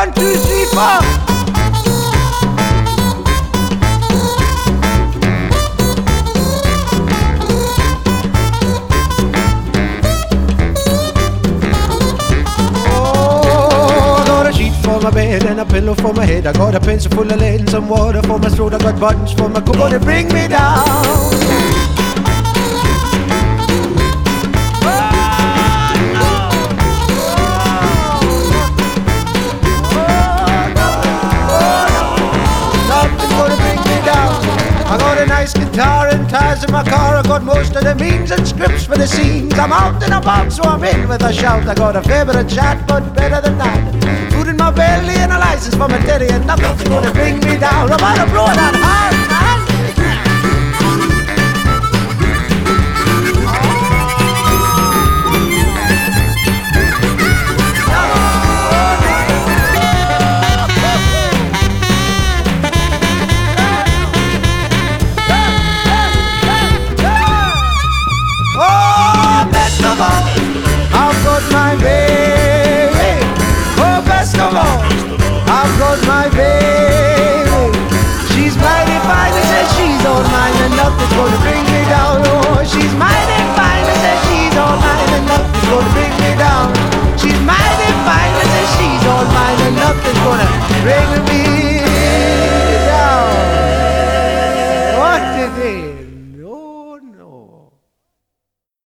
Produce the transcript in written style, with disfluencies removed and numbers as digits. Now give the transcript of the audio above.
1, 2, 3, 4. For my bed and a pillow for my head. I got a pencil full of lead and some water for my throat. I got buttons for my coat to bring me down. I got a nice guitar and ties in my car. I got most of the means and scripts for the scenes. I'm out and about, so I'm in with a shout. I got a favourite chat, but better than that, food in my belly and a license for my daddy, and nothing's gonna bring me down. I'm out of blow that hard.